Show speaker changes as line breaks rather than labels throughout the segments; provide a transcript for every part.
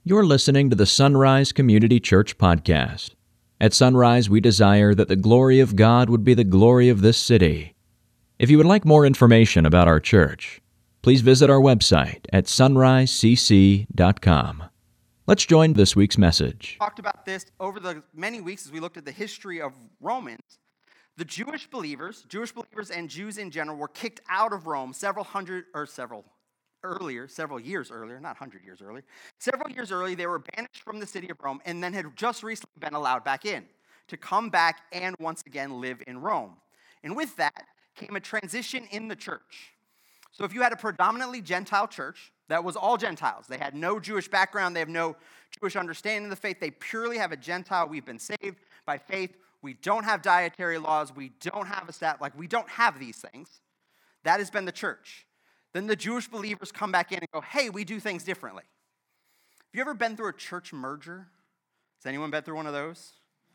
You're listening to the Sunrise Community Church podcast. At Sunrise, we desire that the glory of God would be the glory of this city. If you would like more information about our church, please visit our website at sunrisecc.com. Let's join this week's message.
Talked about this over the many weeks as we looked at the history of Romans. The Jewish believers and Jews in general were kicked out of Rome several years earlier, not 100 years earlier. Several years earlier, they were banished from the city of Rome and then had just recently been allowed back in to come back and once again live in Rome. And with that came a transition in the church. So if you had a predominantly Gentile church that was all Gentiles, they had no Jewish background, they have no Jewish understanding of the faith, they purely have a Gentile, we've been saved by faith, we don't have dietary laws, we don't have we don't have these things. That has been the church. Then the Jewish believers come back in and go, hey, we do things differently. Have you ever been through a church merger? Has anyone been through one of those?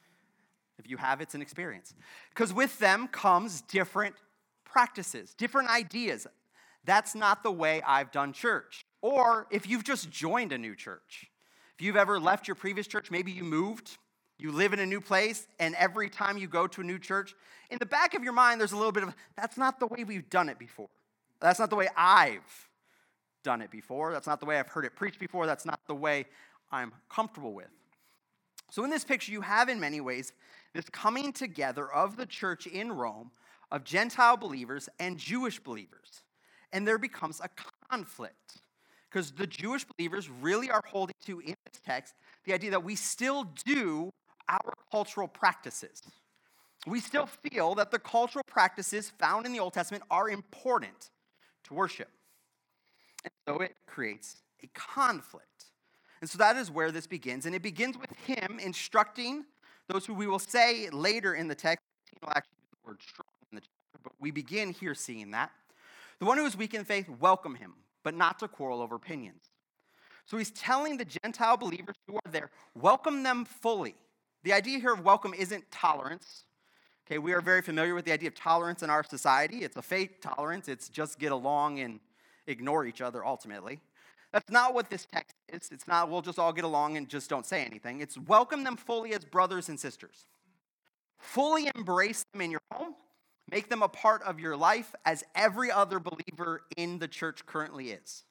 If you have, it's an experience. Because with them comes different practices, different ideas. That's not the way I've done church. Or if you've just joined a new church. If you've ever left your previous church, maybe you moved, you live in a new place, and every time you go to a new church, in the back of your mind, there's a little bit of, that's not the way we've done it before. That's not the way I've done it before. That's not the way I've heard it preached before. That's not the way I'm comfortable with. So in this picture, you have in many ways this coming together of the church in Rome of Gentile believers and Jewish believers. And there becomes a conflict because the Jewish believers really are holding to, in this text, the idea that we still do our cultural practices. We still feel that the cultural practices found in the Old Testament are important to worship. And so it creates a conflict. And so that is where this begins. And it begins with him instructing those who we will say later in the text, will actually use the word strong in the chapter, but we begin here seeing that. The one who is weak in faith, welcome him, but not to quarrel over opinions. So he's telling the Gentile believers who are there, welcome them fully. The idea here of welcome isn't tolerance. Okay, we are very familiar with the idea of tolerance in our society. It's a fake tolerance. It's just get along and ignore each other ultimately. That's not what this text is. It's not we'll just all get along and just don't say anything. It's welcome them fully as brothers and sisters. Fully embrace them in your home. Make them a part of your life as every other believer in the church currently is.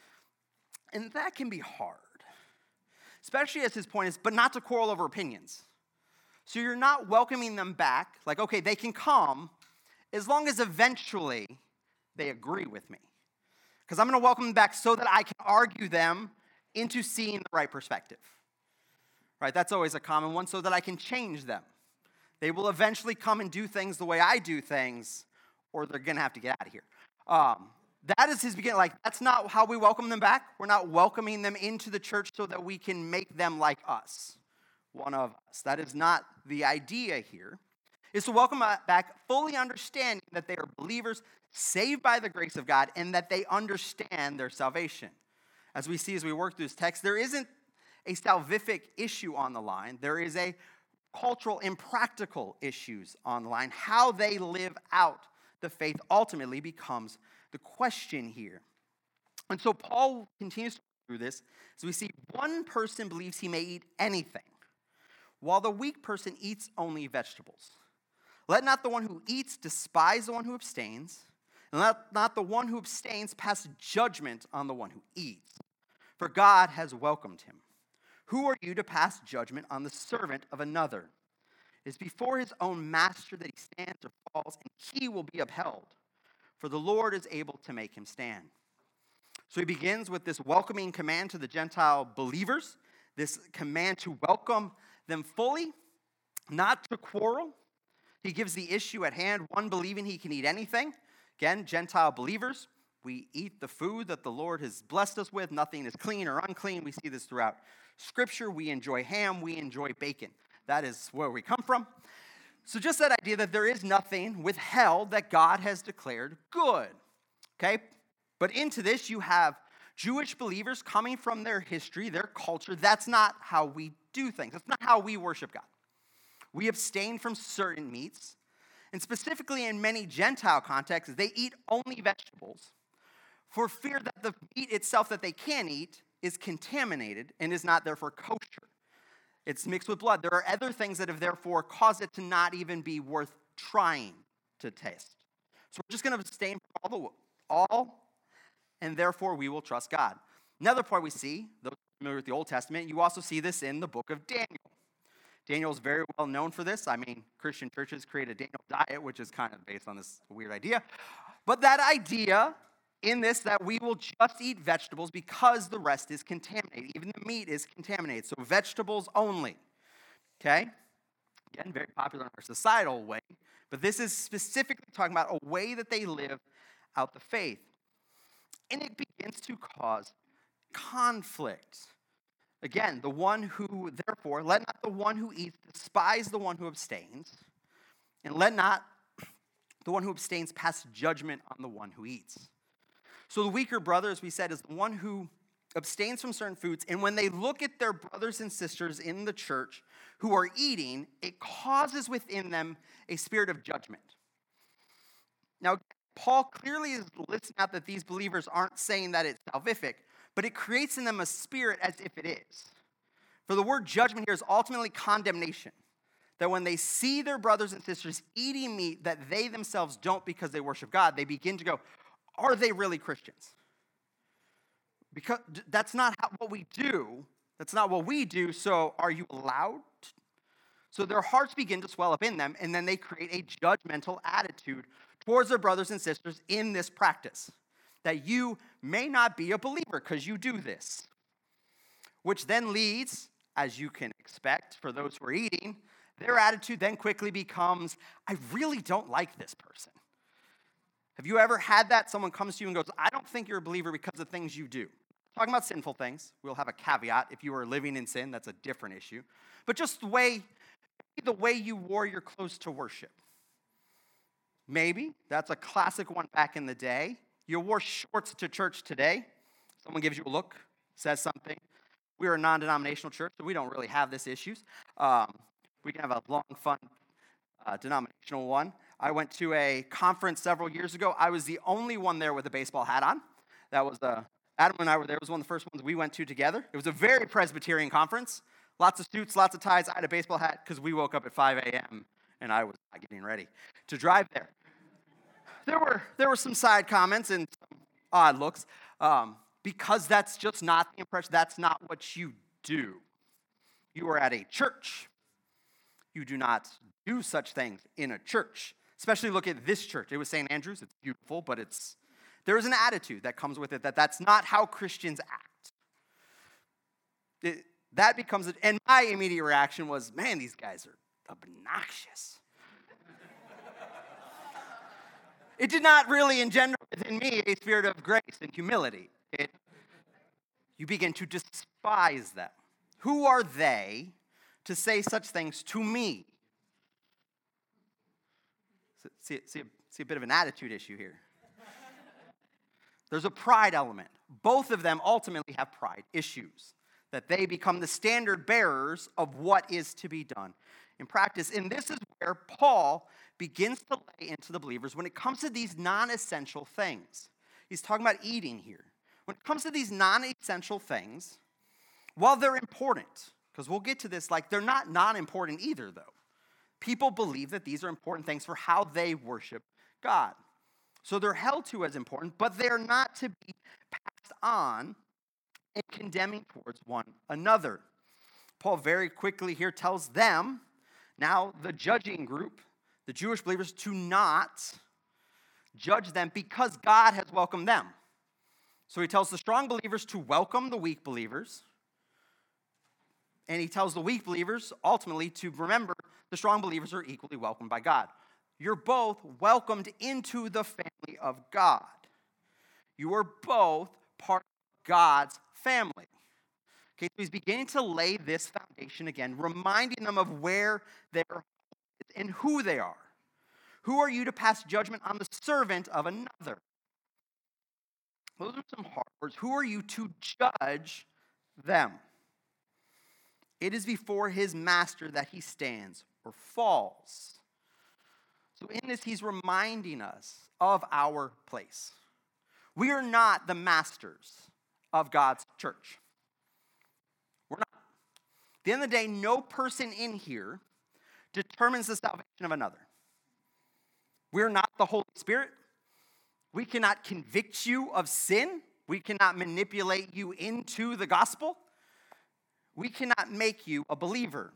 And that can be hard. Especially as his point is, but not to quarrel over opinions. So you're not welcoming them back, like, okay, they can come as long as eventually they agree with me. Because I'm going to welcome them back so that I can argue them into seeing the right perspective. Right? That's always a common one, so that I can change them. They will eventually come and do things the way I do things, or they're going to have to get out of here. That is his beginning. Like, that's not how we welcome them back. We're not welcoming them into the church so that we can make them like us. One of us. That is not the idea here. Is to welcome back fully understanding that they are believers saved by the grace of God and that they understand their salvation. As we see as we work through this text, there isn't a salvific issue on the line. There is a cultural and practical issues on the line. How they live out the faith ultimately becomes the question here. And so Paul continues to go through this as we see one person believes he may eat anything, while the weak person eats only vegetables. Let not the one who eats despise the one who abstains, and let not the one who abstains pass judgment on the one who eats, for God has welcomed him. Who are you to pass judgment on the servant of another? It is before his own master that he stands or falls, and he will be upheld, for the Lord is able to make him stand. So he begins with this welcoming command to the Gentile believers, this command to welcome them fully, not to quarrel. He gives the issue at hand, one believing he can eat anything. Again, Gentile believers, we eat the food that the Lord has blessed us with. Nothing is clean or unclean. We see this throughout Scripture. We enjoy ham. We enjoy bacon. That is where we come from. So just that idea that there is nothing withheld that God has declared good. Okay? But into this, you have Jewish believers coming from their history, their culture. That's not how we do things. That's not how we worship God. We abstain from certain meats. And specifically in many Gentile contexts, they eat only vegetables for fear that the meat itself that they can eat is contaminated and is not therefore kosher. It's mixed with blood. There are other things that have therefore caused it to not even be worth trying to taste. So we're just going to abstain from all, and therefore we will trust God. Another point we see, those familiar with the Old Testament, you also see this in the book of Daniel. Daniel is very well known for this. I mean, Christian churches create a Daniel diet, which is kind of based on this weird idea. But that idea in this, that we will just eat vegetables because the rest is contaminated. Even the meat is contaminated. So vegetables only. Okay? Again, very popular in our societal way. But this is specifically talking about a way that they live out the faith. And it begins to cause conflict. Again, the one who, therefore, let not the one who eats despise the one who abstains, and let not the one who abstains pass judgment on the one who eats. So the weaker brother, as we said, is the one who abstains from certain foods, and when they look at their brothers and sisters in the church who are eating, it causes within them a spirit of judgment. Now, Paul clearly is listing out that these believers aren't saying that it's salvific, but it creates in them a spirit as if it is. For the word judgment here is ultimately condemnation. That when they see their brothers and sisters eating meat that they themselves don't because they worship God, they begin to go, are they really Christians? Because that's not what we do. That's not what we do, so are you allowed? So their hearts begin to swell up in them, and then they create a judgmental attitude towards their brothers and sisters in this practice. That you may not be a believer because you do this. Which then leads, as you can expect for those who are eating, their attitude then quickly becomes, I really don't like this person. Have you ever had that? Someone comes to you and goes, I don't think you're a believer because of things you do. Talking about sinful things. We'll have a caveat. If you are living in sin, that's a different issue. But just the way you wore your clothes to worship. Maybe. That's a classic one back in the day. You wore shorts to church today. Someone gives you a look, says something. We're a non-denominational church, so we don't really have this issues. We can have a long, fun, denominational one. I went to a conference several years ago. I was the only one there with a baseball hat on. That was Adam and I were there. It was one of the first ones we went to together. It was a very Presbyterian conference. Lots of suits, lots of ties. I had a baseball hat because we woke up at 5 a.m. and I was not getting ready to drive there. There were some side comments and some odd looks because that's just not the impression. That's not what you do. You are at a church. You do not do such things in a church. Especially look at this church. It was St. Andrews. It's beautiful, but there is an attitude that comes with it that's not how Christians act. That becomes, and my immediate reaction was, man, these guys are obnoxious. It did not really engender within me a spirit of grace and humility. You begin to despise them. Who are they to say such things to me? See a bit of an attitude issue here. There's a pride element. Both of them ultimately have pride issues, that they become the standard bearers of what is to be done in practice. And this is where Paul begins to lay into the believers when it comes to these non-essential things. He's talking about eating here. When it comes to these non-essential things, while they're important, because we'll get to this, they're not non-important either, though. People believe that these are important things for how they worship God. So they're held to as important, but they're not to be passed on and condemning towards one another. Paul very quickly here tells them, now the judging group, the Jewish believers, to not judge them because God has welcomed them. So he tells the strong believers to welcome the weak believers. And he tells the weak believers, ultimately, to remember the strong believers are equally welcomed by God. You're both welcomed into the family of God. You are both part of God's family. Okay, so he's beginning to lay this foundation again, reminding them of where they are and who they are. Who are you to pass judgment on the servant of another? Those are some hard words. Who are you to judge them? It is before his master that he stands or falls. So in this, he's reminding us of our place. We are not the masters of God's church. At the end of the day, no person in here determines the salvation of another. We're not the Holy Spirit. We cannot convict you of sin. We cannot manipulate you into the gospel. We cannot make you a believer.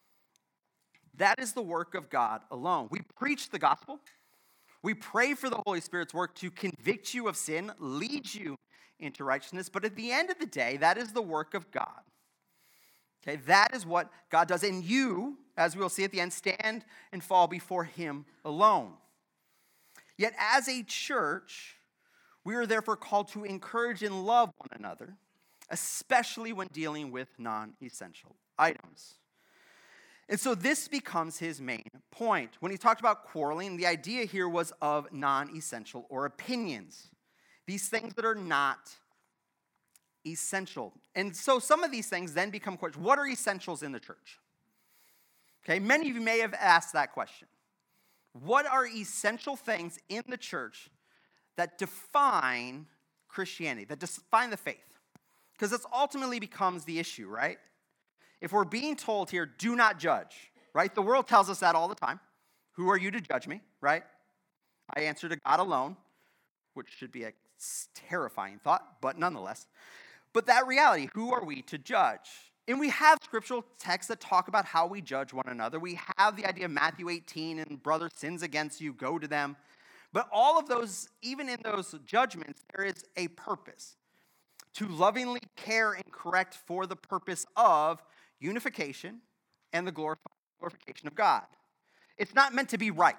That is the work of God alone. We preach the gospel. We pray for the Holy Spirit's work to convict you of sin, lead you into righteousness. But at the end of the day, that is the work of God. Okay, that is what God does. And you, as we'll see at the end, stand and fall before him alone. Yet as a church, we are therefore called to encourage and love one another, especially when dealing with non-essential items. And so this becomes his main point. When he talked about quarreling, the idea here was of non-essential or opinions. These things that are not essential. And so some of these things then become questions. What are essentials in the church? Okay, many of you may have asked that question. What are essential things in the church that define Christianity, that define the faith? Because this ultimately becomes the issue, right? If we're being told here, do not judge, right? The world tells us that all the time. Who are you to judge me, right? I answer to God alone, which should be a terrifying thought, but nonetheless. But that reality, who are we to judge? And we have scriptural texts that talk about how we judge one another. We have the idea of Matthew 18 and brother sins against you, go to them. But all of those, even in those judgments, there is a purpose. To lovingly care and correct for the purpose of unification and the glorification of God. It's not meant to be right.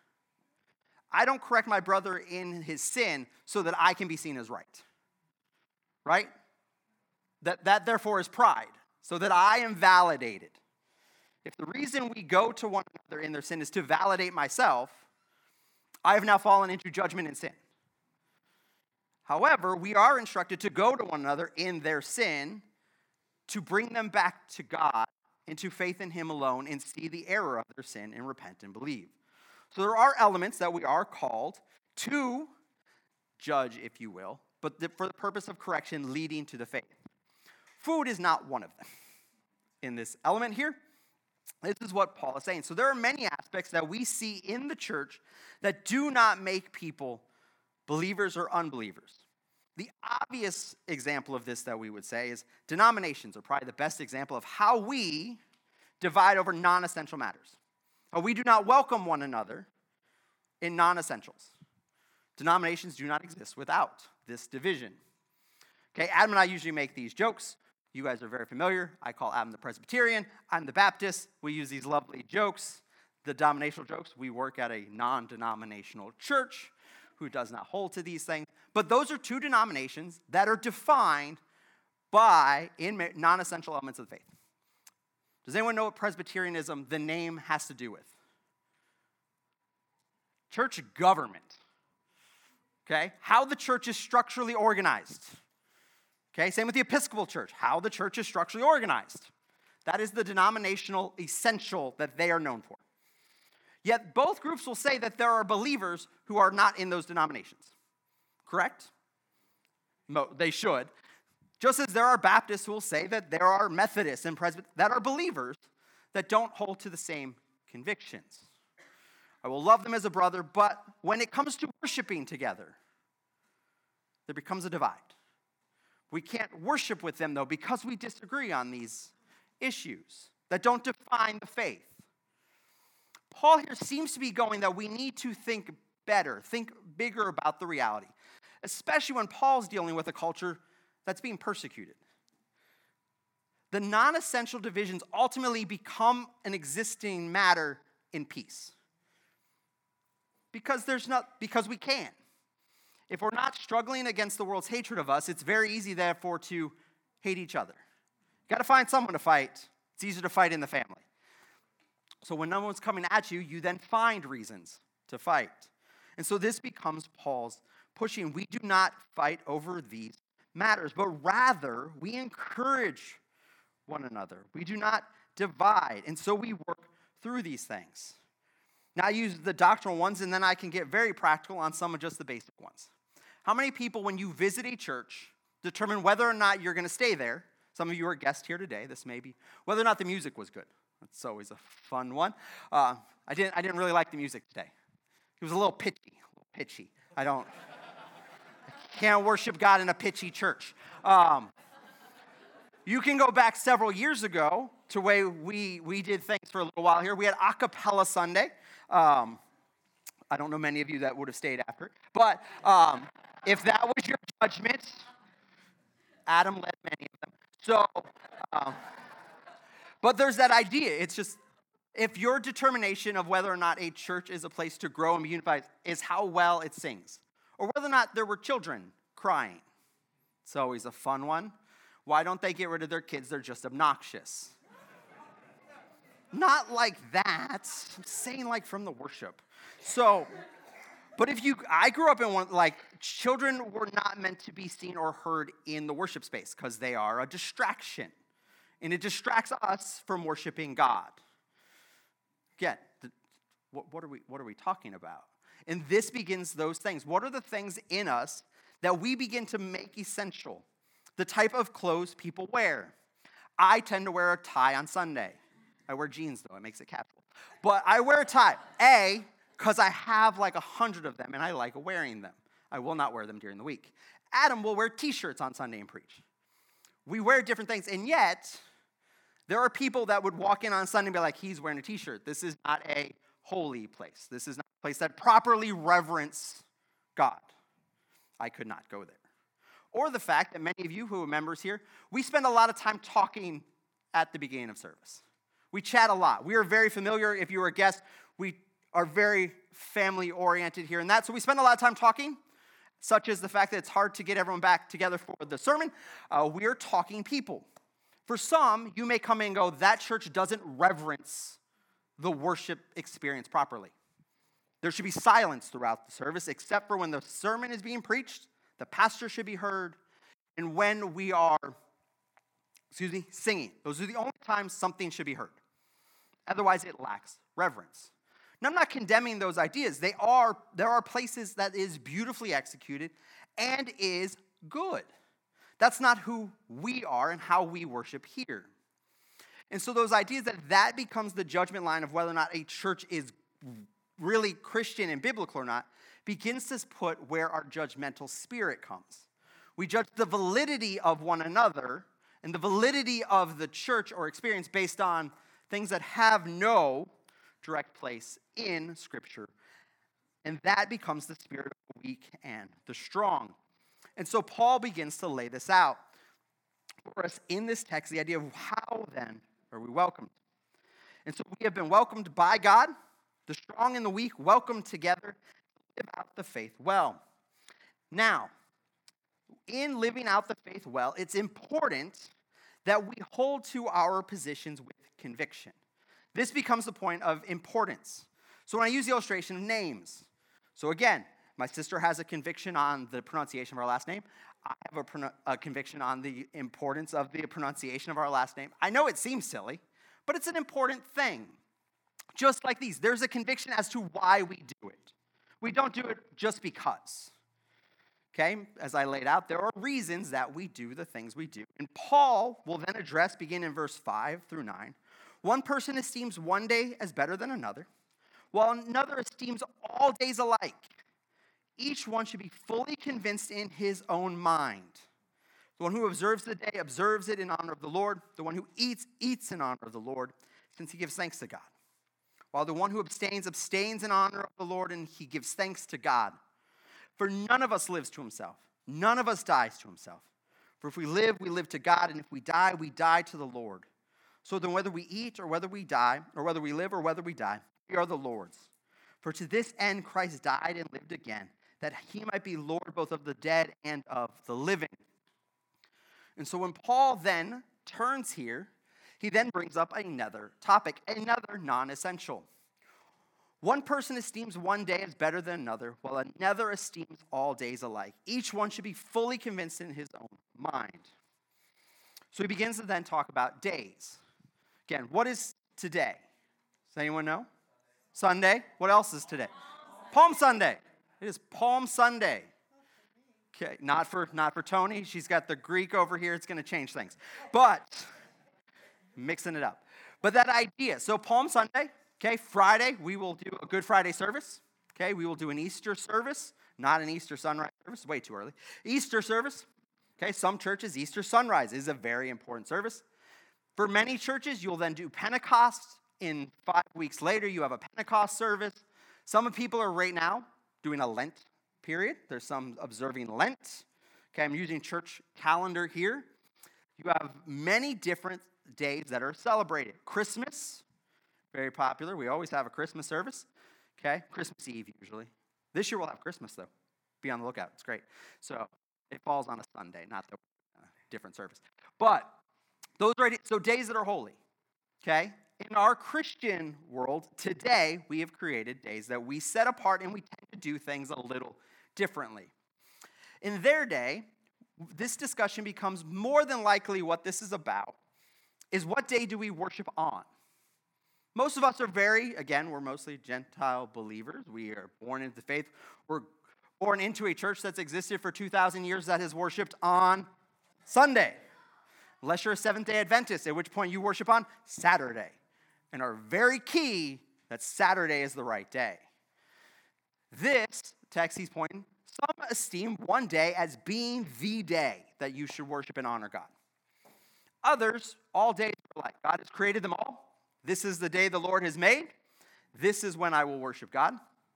I don't correct my brother in his sin so that I can be seen as right. Right? That therefore is pride, so that I am validated. If the reason we go to one another in their sin is to validate myself, I have now fallen into judgment and sin. However, we are instructed to go to one another in their sin to bring them back to God, into faith in him alone, and see the error of their sin and repent and believe. So there are elements that we are called to judge, if you will, but for the purpose of correction leading to the faith. Food is not one of them in this element here. This is what Paul is saying. So there are many aspects that we see in the church that do not make people believers or unbelievers. The obvious example of this that we would say is denominations are probably the best example of how we divide over non-essential matters. We do not welcome one another in non-essentials. Denominations do not exist without this division. Okay, Adam and I usually make these jokes. You guys are very familiar. I call Adam the Presbyterian. I'm the Baptist. We use these lovely jokes, the denominational jokes. We work at a non-denominational church who does not hold to these things. But those are two denominations that are defined by non-essential elements of the faith. Does anyone know what Presbyterianism, the name, has to do with? Church government. Okay? How the church is structurally organized. Okay, same with the Episcopal Church, how the church is structurally organized. That is the denominational essential that they are known for. Yet both groups will say that there are believers who are not in those denominations. Correct? No, they should. Just as there are Baptists who will say that there are Methodists and Presbyterians that are believers that don't hold to the same convictions. I will love them as a brother, but when it comes to worshiping together, there becomes a divide. We can't worship with them, though, because we disagree on these issues that don't define the faith. Paul here seems to be going that we need to think better, think bigger about the reality, especially when Paul's dealing with a culture that's being persecuted. The non-essential divisions ultimately become an existing matter in peace. Because we can. If we're not struggling against the world's hatred of us, it's very easy, therefore, to hate each other. You've got to find someone to fight. It's easier to fight in the family. So when no one's coming at you, you then find reasons to fight. And so this becomes Paul's pushing. We do not fight over these matters, but rather we encourage one another. We do not divide. And so we work through these things. Now I use the doctrinal ones, and then I can get very practical on some of just the basic ones. How many people, when you visit a church, determine whether or not you're going to stay there, Some of you are guests here today. This may be whether or not the music was good. That's always a fun one. I didn't really like the music today. It was a little pitchy. I can't worship God in a pitchy church. You can go back several years ago to where we did things for a little while here. We had a cappella Sunday. I don't know many of you that would have stayed after. But if that was your judgment, Adam led many of them. So, but there's that idea. It's just, if your determination of whether or not a church is a place to grow and be unified is how well it sings, or whether or not there were children crying. It's always a fun one. Why don't they get rid of their kids? They're just obnoxious. Not like that. I'm saying like from the worship. So, but I grew up in one, like, children were not meant to be seen or heard in the worship space because they are a distraction. And it distracts us from worshiping God. Again, what are we talking about? And this begins those things. What are the things in us that we begin to make essential? The type of clothes people wear. I tend to wear a tie on Sunday. I wear jeans, though. It makes it casual. But I wear a tie. Because I have like 100 of them, and I like wearing them. I will not wear them during the week. Adam will wear T-shirts on Sunday and preach. We wear different things, and yet there are people that would walk in on Sunday and be like, he's wearing a T-shirt. This is not a holy place. This is not a place that properly reverence God. I could not go there. Or the fact that many of you who are members here, we spend a lot of time talking at the beginning of service. We chat a lot. We are very familiar. If you were a guest, we are very family-oriented here and that. So we spend a lot of time talking, such as the fact that it's hard to get everyone back together for the sermon. We are talking people. For some, you may come in and go, that church doesn't reverence the worship experience properly. There should be silence throughout the service, except for when the sermon is being preached, the pastor should be heard, and when we are, singing. Those are the only times something should be heard. Otherwise, it lacks reverence. Now, I'm not condemning those ideas. There are places that is beautifully executed and is good. That's not who we are and how we worship here. And so those ideas that becomes the judgment line of whether or not a church is really Christian and biblical or not begins to put where our judgmental spirit comes. We judge the validity of one another and the validity of the church or experience based on things that have no direct place in Scripture. And that becomes the spirit of the weak and the strong. And so Paul begins to lay this out for us in this text, the idea of how then are we welcomed. And so we have been welcomed by God, the strong and the weak, welcomed together to live out the faith well. Now, in living out the faith well, it's important that we hold to our positions with conviction. This becomes the point of importance. So when I use the illustration of names, so again, my sister has a conviction on the pronunciation of our last name. I have a conviction on the importance of the pronunciation of our last name. I know it seems silly, but it's an important thing. Just like these, there's a conviction as to why we do it. We don't do it just because. Okay, as I laid out, there are reasons that we do the things we do. And Paul will then address, begin in verse 5 through 9. One person esteems one day as better than another, while another esteems all days alike. Each one should be fully convinced in his own mind. The one who observes the day observes it in honor of the Lord. The one who eats, eats in honor of the Lord, since he gives thanks to God. While the one who abstains, abstains in honor of the Lord, and he gives thanks to God. For none of us lives to himself. None of us dies to himself. For if we live to God, and if we die to the Lord. So then whether we eat or whether we die, or whether we live or whether we die, we are the Lord's. For to this end Christ died and lived again, that he might be Lord both of the dead and of the living. And so when Paul then turns here, he then brings up another topic, another non-essential. One person esteems one day as better than another, while another esteems all days alike. Each one should be fully convinced in his own mind. So he begins to then talk about days. Again, what is today? Does anyone know? Sunday. What else is today? Palm Sunday. It is Palm Sunday. Okay, not for Tony. She's got the Greek over here. It's going to change things. But mixing it up. But that idea. So Palm Sunday, okay, Friday, we will do a Good Friday service. Okay, we will do an Easter service, not an Easter sunrise service. Way too early. Easter service. Okay, some churches, Easter sunrise is a very important service. For many churches, you'll then do Pentecost. In 5 weeks later, you have a Pentecost service. Some people are right now doing a Lent period. There's some observing Lent. Okay, I'm using church calendar here. You have many different days that are celebrated. Christmas, very popular. We always have a Christmas service. Okay, Christmas Eve usually. This year we'll have Christmas though. Be on the lookout. It's great. So it falls on a Sunday, not the different service. But those are so days that are holy. Okay. In our Christian world today, we have created days that we set apart and we tend to do things a little differently. In their day, this discussion becomes more than likely what this is about is what day do we worship on? Most of us are we're mostly Gentile believers. We are born into the faith. We're born into a church that's existed for 2,000 years that has worshiped on Sunday. Unless you're a Seventh-day Adventist, at which point you worship on Saturday. And are very key that Saturday is the right day. This text he's pointing, some esteem one day as being the day that you should worship and honor God. Others, all days are like, God has created them all. This is the day the Lord has made. This is when I will worship God.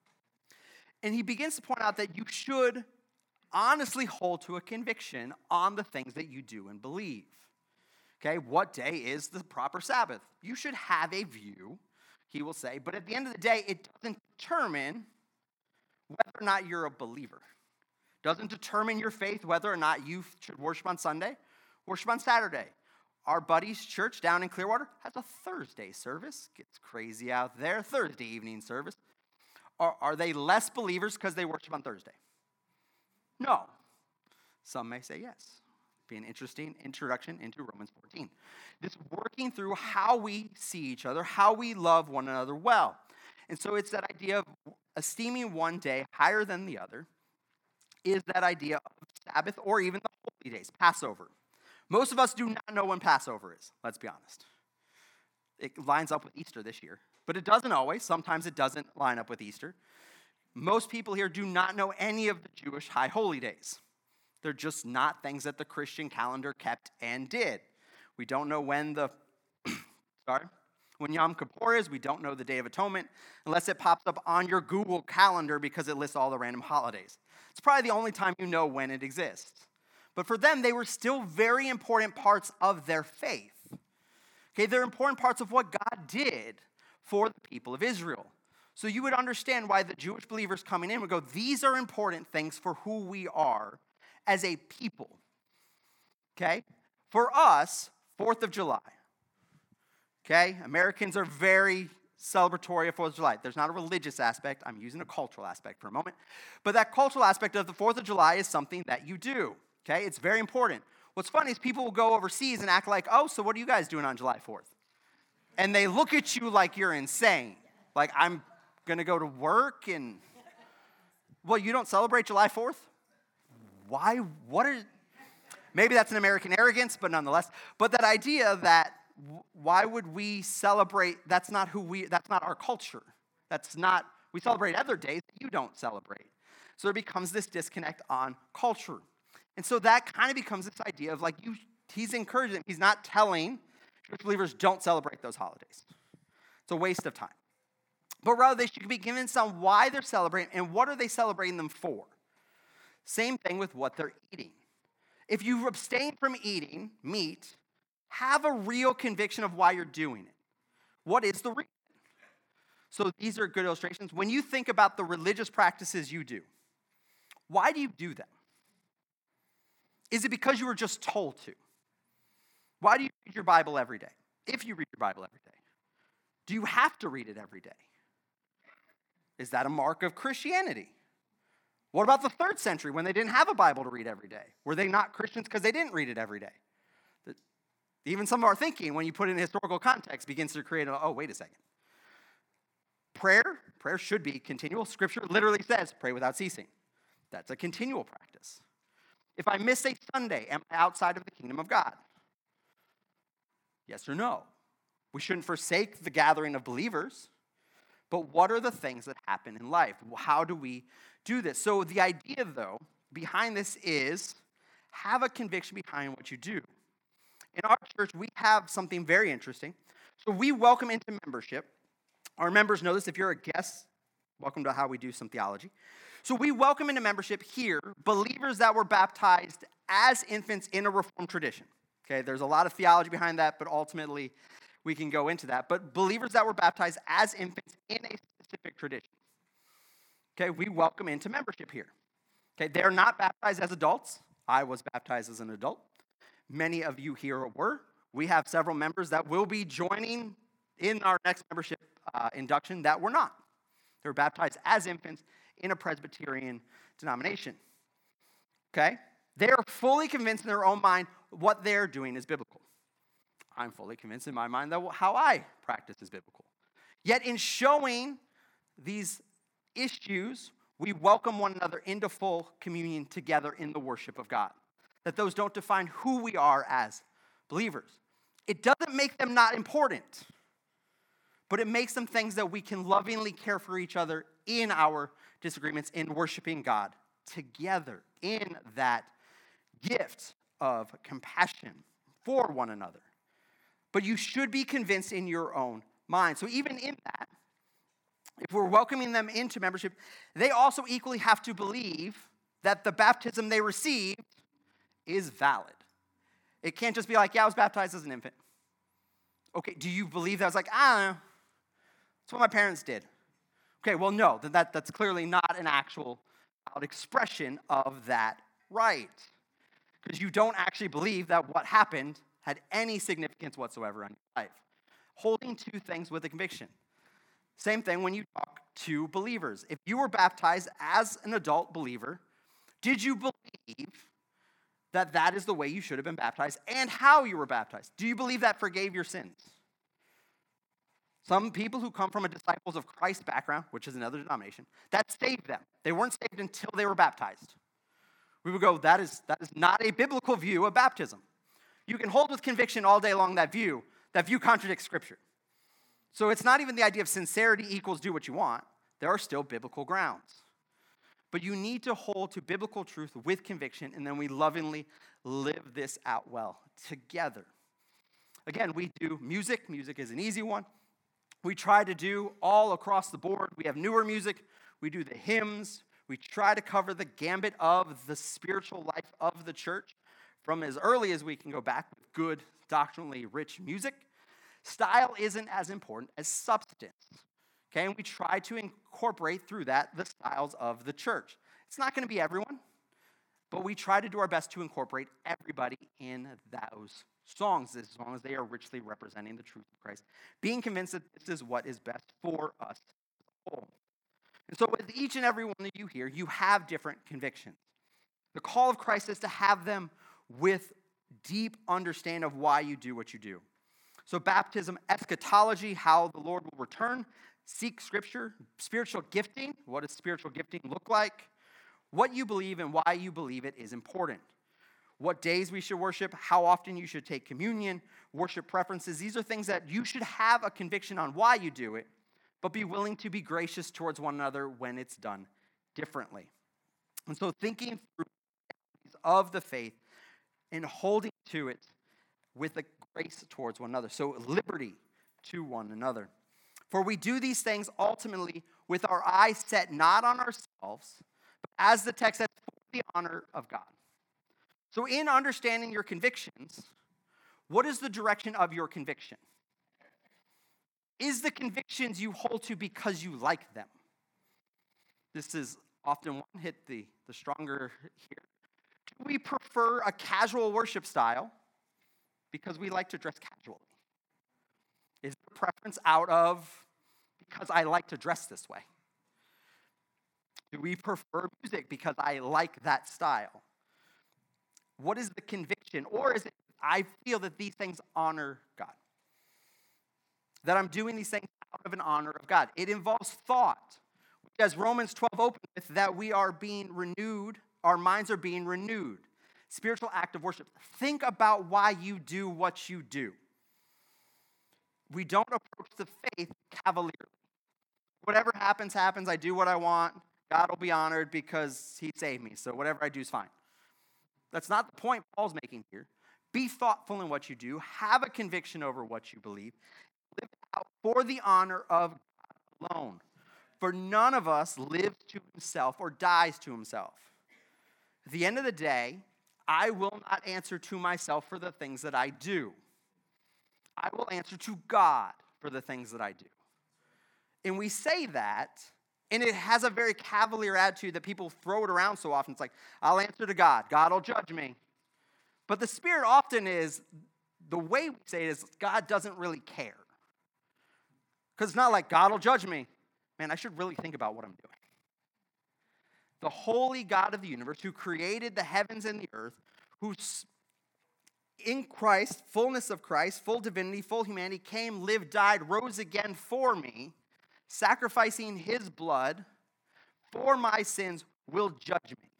And he begins to point out that you should honestly hold to a conviction on the things that you do and believe. Okay, what day is the proper Sabbath? You should have a view, he will say, but at the end of the day, it doesn't determine whether or not you're a believer. Doesn't determine your faith whether or not you should worship on Sunday, worship on Saturday. Our buddy's church down in Clearwater has a Thursday service. Gets crazy out there, Thursday evening service. Are they less believers because they worship on Thursday? No. Some may say yes. Be an interesting introduction into Romans 14. This working through how we see each other, how we love one another well. And so it's that idea of esteeming one day higher than the other is that idea of Sabbath or even the holy days, Passover. Most of us do not know when Passover is, let's be honest. It lines up with Easter this year, but it doesn't always. Sometimes it doesn't line up with Easter. Most people here do not know any of the Jewish high holy days. They're just not things that the Christian calendar kept and did. We don't know when when Yom Kippur is. We don't know the Day of Atonement unless it pops up on your Google Calendar because it lists all the random holidays. It's probably the only time you know when it exists. But for them, they were still very important parts of their faith. Okay, they're important parts of what God did for the people of Israel. So you would understand why the Jewish believers coming in would go, these are important things for who we are as a people. Okay? For us, 4th of July. Okay? Americans are very celebratory of 4th of July. There's not a religious aspect. I'm using a cultural aspect for a moment. But that cultural aspect of the 4th of July is something that you do. Okay? It's very important. What's funny is people will go overseas and act like, oh, so what are you guys doing on July 4th? And they look at you like you're insane. Like, I'm going to go to work and, well, you don't celebrate July 4th? Why? Maybe that's an American arrogance, but nonetheless. But that idea that why would we celebrate, that's not our culture. We celebrate other days that you don't celebrate. So there becomes this disconnect on culture. And so that kind of becomes this idea of he's encouraging them. He's not telling Jewish believers don't celebrate those holidays. It's a waste of time. But rather they should be convinced on why they're celebrating and what are they celebrating them for. Same thing with what they're eating. If you abstain from eating meat, have a real conviction of why you're doing it. What is the reason? So these are good illustrations. When you think about the religious practices you do, why do you do them? Is it because you were just told to? Why do you read your Bible every day? If you read your Bible every day, do you have to read it every day? Is that a mark of Christianity? What about the 3rd century when they didn't have a Bible to read every day? Were they not Christians because they didn't read it every day? Even some of our thinking, when you put it in historical context, begins to create wait a second. Prayer should be continual. Scripture literally says, pray without ceasing. That's a continual practice. If I miss a Sunday, am I outside of the kingdom of God? Yes or no? We shouldn't forsake the gathering of believers, but what are the things that happen in life? How do we do this? So the idea, though, behind this is have a conviction behind what you do. In our church, we have something very interesting. So we welcome into membership. Our members know this. If you're a guest, welcome to how we do some theology. So we welcome into membership here believers that were baptized as infants in a Reformed tradition. Okay, there's a lot of theology behind that, but ultimately we can go into that. But believers that were baptized as infants in a specific tradition. Okay, we welcome into membership here. Okay, they're not baptized as adults. I was baptized as an adult. Many of you here were. We have several members that will be joining in our next membership induction that were not. They were baptized as infants in a Presbyterian denomination. Okay? They are fully convinced in their own mind what they're doing is biblical. I'm fully convinced in my mind that how I practice is biblical. Yet in showing these issues, we welcome one another into full communion together in the worship of God. That those don't define who we are as believers. It doesn't make them not important, but it makes them things that we can lovingly care for each other in our disagreements, in worshiping God together in that gift of compassion for one another. But you should be convinced in your own mind. So even in that, if we're welcoming them into membership, they also equally have to believe that the baptism they received is valid. It can't just be like, yeah, I was baptized as an infant. Okay, do you believe that? I was like, I don't know. That's what my parents did. Okay, well, no, that's clearly not an actual expression of that right. Because you don't actually believe that what happened had any significance whatsoever on your life. Holding two things with a conviction. Same thing when you talk to believers. If you were baptized as an adult believer, did you believe that that is the way you should have been baptized and how you were baptized? Do you believe that forgave your sins? Some people who come from a Disciples of Christ background, which is another denomination, that saved them. They weren't saved until they were baptized. We would go, that is not a biblical view of baptism. You can hold with conviction all day long that view. That view contradicts Scripture. So it's not even the idea of sincerity equals do what you want. There are still biblical grounds. But you need to hold to biblical truth with conviction, and then we lovingly live this out well together. Again, we do music. Music is an easy one. We try to do all across the board. We have newer music. We do the hymns. We try to cover the gambit of the spiritual life of the church from as early as we can go back with good, doctrinally rich music. Style isn't as important as substance. Okay, and we try to incorporate through that the styles of the church. It's not going to be everyone, but we try to do our best to incorporate everybody in those songs as long as they are richly representing the truth of Christ, being convinced that this is what is best for us as a whole. And so with each and every one of you here, you have different convictions. The call of Christ is to have them with deep understanding of why you do what you do. So baptism, eschatology, how the Lord will return, seek Scripture, spiritual gifting, what does spiritual gifting look like? What you believe and why you believe it is important. What days we should worship, how often you should take communion, worship preferences. These are things that you should have a conviction on why you do it, but be willing to be gracious towards one another when it's done differently. And so thinking through of the faith and holding to it with a grace towards one another. So liberty to one another. For we do these things ultimately with our eyes set not on ourselves, but as the text says, for the honor of God. So in understanding your convictions, what is the direction of your conviction? Is the convictions you hold to because you like them? This is often one hit the stronger here. Do we prefer a casual worship style because we like to dress casually? Is the preference out of because I like to dress this way? Do we prefer music because I like that style? What is the conviction? Or is it, I feel that these things honor God? That I'm doing these things out of an honor of God. It involves thought. As Romans 12 opens with, that we are being renewed, our minds are being renewed. spiritual act of worship. Think about why you do what you do. We don't approach the faith cavalierly. Whatever happens, happens. I do what I want. God will be honored because he saved me. So whatever I do is fine. That's not the point Paul's making here. Be thoughtful in what you do. Have a conviction over what you believe. Live it out for the honor of God alone. For none of us lives to himself or dies to himself. At the end of the day, I will not answer to myself for the things that I do. I will answer to God for the things that I do. And we say that, and it has a very cavalier attitude that people throw it around so often. It's like, I'll answer to God. God will judge me. But the spirit often is, the way we say it is, God doesn't really care. Because it's not like, God will judge me. Man, I should really think about what I'm doing. The holy God of the universe, who created the heavens and the earth, who's in Christ, fullness of Christ, full divinity, full humanity, came, lived, died, rose again for me, sacrificing his blood for my sins, will judge me.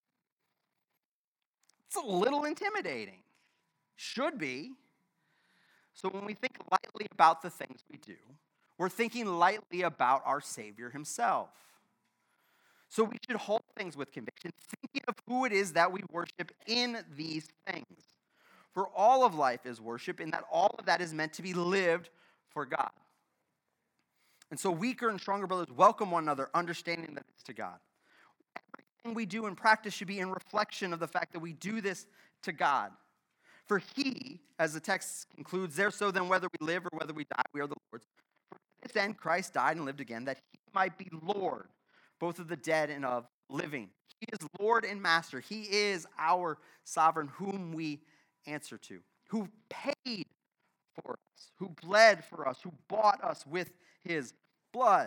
It's a little intimidating. Should be. So when we think lightly about the things we do, we're thinking lightly about our Savior himself. So we should hold things with conviction, thinking of who it is that we worship in these things. For all of life is worship, and that all of that is meant to be lived for God. And so weaker and stronger brothers welcome one another, understanding that it's to God. Everything we do in practice should be in reflection of the fact that we do this to God. For he, as the text concludes, there so then whether we live or whether we die, we are the Lord's. For to this end Christ died and lived again, that he might be Lord, both of the dead and of living. He is Lord and Master. He is our sovereign, whom we answer to, who paid for us, who bled for us, who bought us with his blood.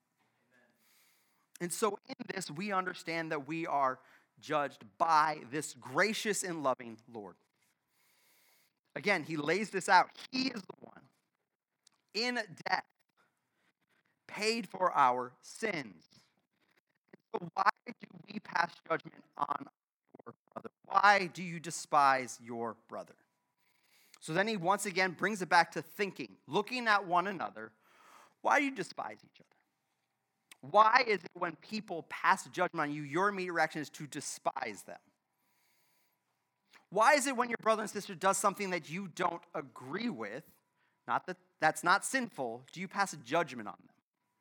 And so in this, we understand that we are judged by this gracious and loving Lord. Again, he lays this out. He is the one in death paid for our sins. So why do we pass judgment on your brother? Why do you despise your brother? So then he once again brings it back to thinking, looking at one another. Why do you despise each other? Why is it when people pass judgment on you, your immediate reaction is to despise them? Why is it when your brother and sister does something that you don't agree with, not that that's not sinful, do you pass a judgment on them?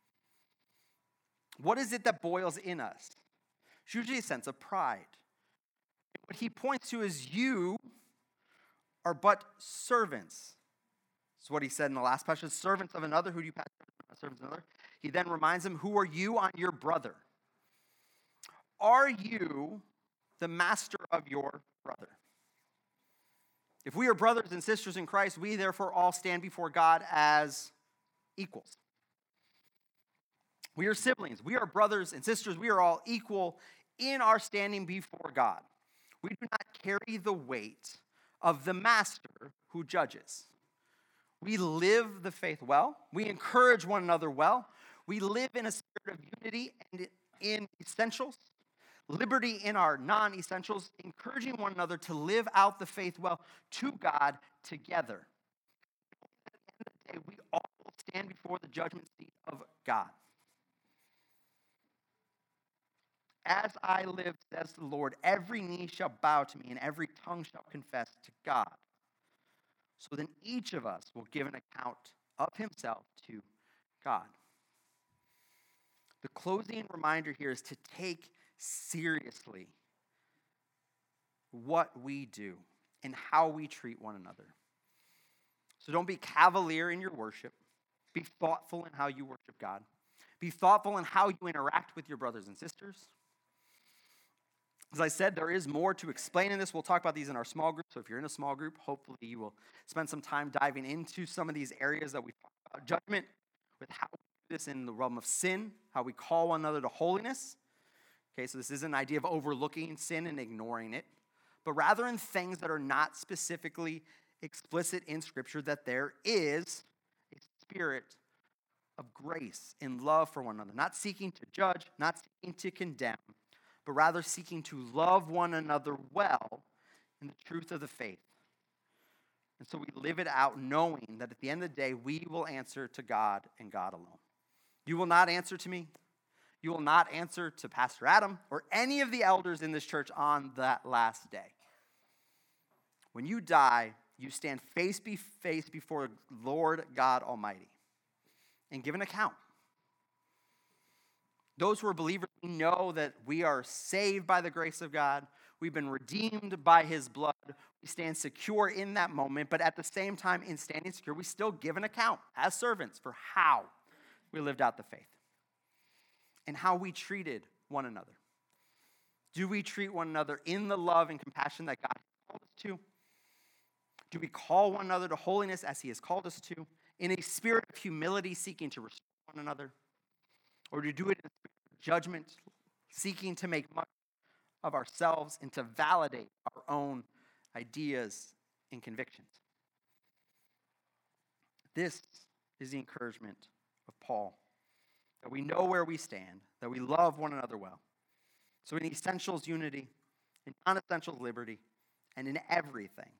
What is it that boils in us? It's usually a sense of pride. What he points to is you are but servants. That's what he said in the last passage. Servants of another, who do you pass judgment on? Servants of another. He then reminds them, who are you on your brother? Are you the master of your brother? If we are brothers and sisters in Christ, we therefore all stand before God as equals. We are siblings. We are brothers and sisters. We are all equal in our standing before God. We do not carry the weight of the master who judges. We live the faith well. We encourage one another well. We live in a spirit of unity and in essentials, liberty in our non-essentials, encouraging one another to live out the faith well to God together. At the end of the day, we all stand before the judgment seat of God. As I live, says the Lord, every knee shall bow to me and every tongue shall confess to God. So then each of us will give an account of himself to God. The closing reminder here is to take seriously what we do and how we treat one another. So don't be cavalier in your worship. Be thoughtful in how you worship God. Be thoughtful in how you interact with your brothers and sisters. As I said, there is more to explain in this. We'll talk about these in our small group. So if you're in a small group, hopefully you will spend some time diving into some of these areas that we talk about. Judgment, with how we do this in the realm of sin, how we call one another to holiness. Okay, so this isn't an idea of overlooking sin and ignoring it, but rather in things that are not specifically explicit in Scripture, that there is a spirit of grace and love for one another, not seeking to judge, not seeking to condemn, but rather seeking to love one another well and the truth of the faith. And so we live it out knowing that at the end of the day, we will answer to God and God alone. You will not answer to me. You will not answer to Pastor Adam or any of the elders in this church on that last day. When you die, you stand face to face before Lord God Almighty and give an account. Those who are believers, we know that we are saved by the grace of God. We've been redeemed by his blood. We stand secure in that moment, but at the same time, in standing secure, we still give an account as servants for how we lived out the faith and how we treated one another. Do we treat one another in the love and compassion that God has called us to? Do we call one another to holiness as he has called us to, in a spirit of humility, seeking to restore one another? Or do we do it in a spirit of judgment, seeking to make much of ourselves and to validate our own ideas and convictions? This is the encouragement of Paul, that we know where we stand, that we love one another well. So in essentials, unity, in non-essentials, liberty, and in everything,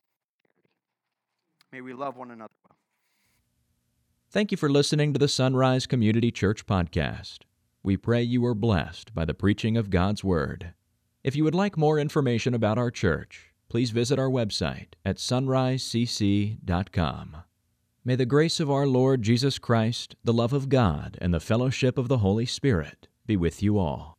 may we love one another well.
Thank you for listening to the Sunrise Community Church podcast. We pray you are blessed by the preaching of God's Word. If you would like more information about our church, please visit our website at sunrisecc.com. May the grace of our Lord Jesus Christ, the love of God, and the fellowship of the Holy Spirit be with you all.